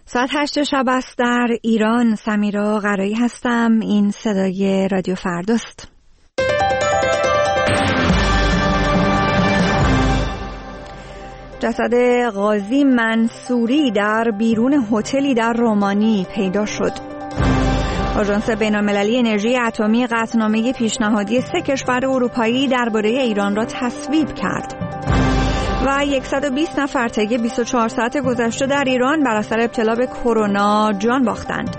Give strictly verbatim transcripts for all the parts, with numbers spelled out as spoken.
ساعت هشت شب است در ایران. سمیرا قرایی هستم. این صدای رادیو فرداست. جسد قاضی منصوری در بیرون هتلی در رومانی پیدا شد. آژانس بین‌المللی انرژی اتمی قطعنامه پیشنهادی سه کشور اروپایی درباره ایران را تصویب کرد. و صد و بیست نفر طی بیست و چهار ساعت گذشته در ایران بر اثر ابتلا به کرونا جان باختند.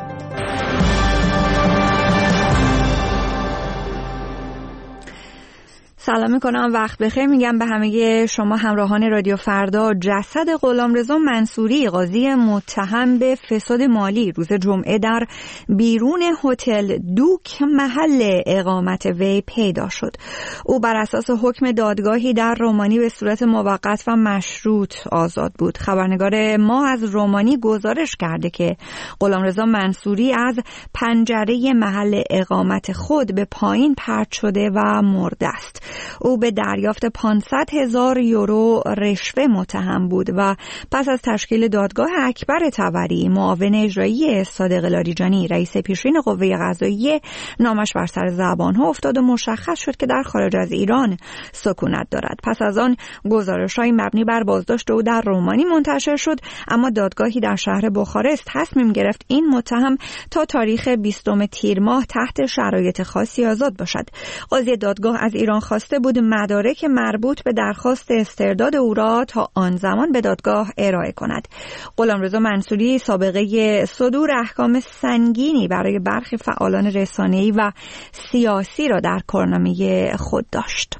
سلام میکنم، وقت بخیر میگم به همه شما همراهان رادیو فردا. جسد غلامرضا منصوری قاضی متهم به فساد مالی روز جمعه در بیرون هتل دوک محل اقامت وی پیدا شد. او بر اساس حکم دادگاهی در رومانی به صورت موقت و مشروط آزاد بود. خبرنگار ما از رومانی گزارش کرده که غلامرضا منصوری از پنجره محل اقامت خود به پایین پرت شده و مرده است. او به دریافت پانصد هزار یورو رشوه متهم بود و پس از تشکیل دادگاه اکبر طبری معاون اجرایی صادق لاریجانی رئیس پیشین قوه قضاییه نامش بر سر زبانها افتاد و مشخص شد که در خارج از ایران سکونت دارد. پس از آن گزارش‌های مبنی بر بازداشت او در رومانی منتشر شد، اما دادگاهی در شهر بخارست تصمیم گرفت این متهم تا تاریخ بیستم تیر ماه تحت شرایط خاصی آزاد باشد. قاضی دادگاه از ایران خواسته بود مدارک مربوط به درخواست استرداد او را تا آن زمان به دادگاه ارائه کند. غلامرضا منصوری سابقه صدور احکام سنگینی برای برخی فعالان رسانه‌ای و سیاسی را در کارنامه خود داشت.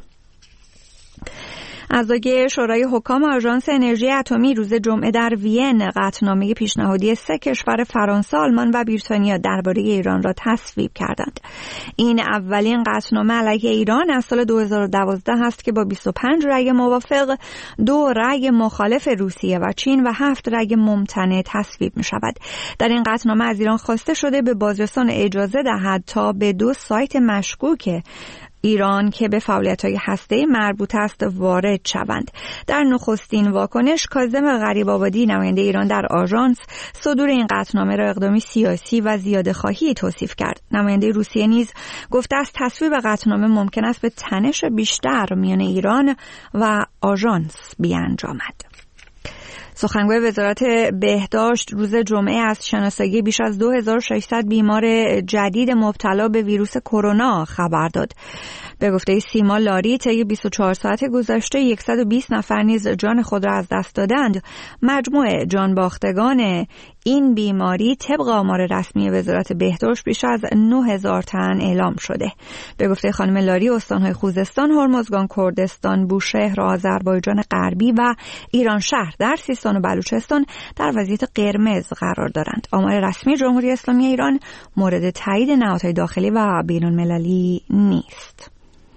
اعضای شورای حکام آژانس انرژی اتمی روز جمعه در وین قطعنامه پیشنهادی سه کشور فرانسه، آلمان و بریتانیا درباره ایران را تصویب کردند. این اولین قطعنامه علیه ایران از سال دو هزار و دوازده است که با بیست و پنج رأی موافق، دو رأی مخالف روسیه و چین و هفت رأی ممتنع تصویب می شود. در این قطعنامه از ایران خواسته شده به بازرسان اجازه دهد تا به دو سایت مشکوک ایران که به فعالیت‌های هسته‌ای مربوط است وارد شوند. در نخستین واکنش کاظم غریب‌آبادی نماینده ایران در آژانس صدور این قطعنامه را اقدامی سیاسی و زیاده‌خواهی توصیف کرد. نماینده روسیه نیز گفته است تصویب قطعنامه ممکن است به تنش بیشتر میان ایران و آژانس بیانجامد. سخنگوی وزارت بهداشت روز جمعه از شناسایی بیش از دو هزار و ششصد بیمار جدید مبتلا به ویروس کرونا خبر داد. به گفته سیما لاری طی بیست و چهار ساعت گذشته صد و بیست نفر نیز جان خود را از دست دادند. مجموع جان باختگان این بیماری طبق آمار رسمی وزارت بهداشت بیش از نه هزار تن اعلام شده. به گفته خانم لاری استان‌های خوزستان، هرمزگان، کردستان، بوشهر، آذربایجان غربی و ایران شهر در سیستان و بلوچستان در وضعیت قرمز قرار دارند. آمار رسمی جمهوری اسلامی ایران مورد تایید نهادهای داخلی و بین‌المللی نیست.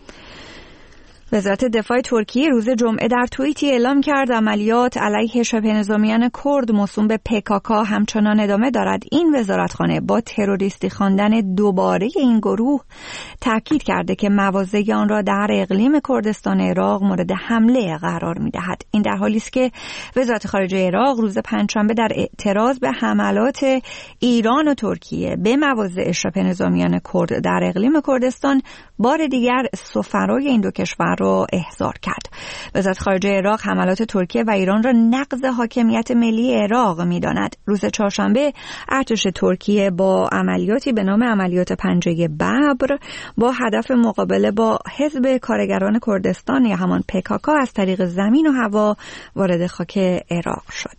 وزارت دفاع ترکیه روز جمعه در توییتی اعلام کرد عملیات علیه شبه نظامیان کرد موسوم به پی کی کی همچنان ادامه دارد. این وزارتخانه با تروریستی خواندن دوباره این گروه تاکید کرده که مواضع آن را در اقلیم کردستان عراق مورد حمله قرار می‌دهد. این در حالی است که وزارت خارجه عراق روز پنجشنبه در اعتراض به حملات ایران و ترکیه به مواضع شبه نظامیان کرد در اقلیم کردستان بار دیگر سفرای این دو کشور را احضار کرد. وزارت خارجه عراق حملات ترکیه و ایران را نقض حاکمیت ملی عراق می‌داند. روز چهارشنبه ارتش ترکیه با عملیاتی به نام عملیات پنجه ببر با هدف مقابله با حزب کارگران کردستان یا همان پی کی کی از طریق زمین و هوا وارد خاک عراق شد.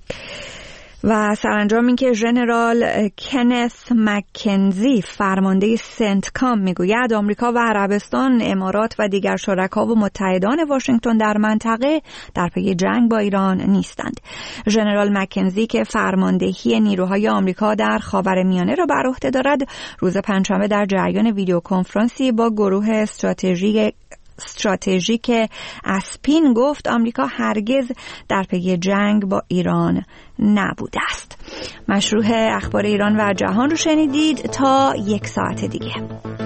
و سرانجام این که ژنرال کنث مکنزی فرمانده سنتکام میگوید آمریکا و عربستان، امارات و دیگر شرکا و متحدان واشنگتن در منطقه در پی جنگ با ایران نیستند. ژنرال مکنزی که فرماندهی نیروهای آمریکا در خاورمیانه را بر عهده دارد، روز پنجشنبه در جریان ویدیو کنفرانسی با گروه استراتژی استراتژیک اسپین گفت آمریکا هرگز در پی جنگ با ایران نبوده است. مشروع اخبار ایران و جهان رو شنیدید. تا یک ساعت دیگه.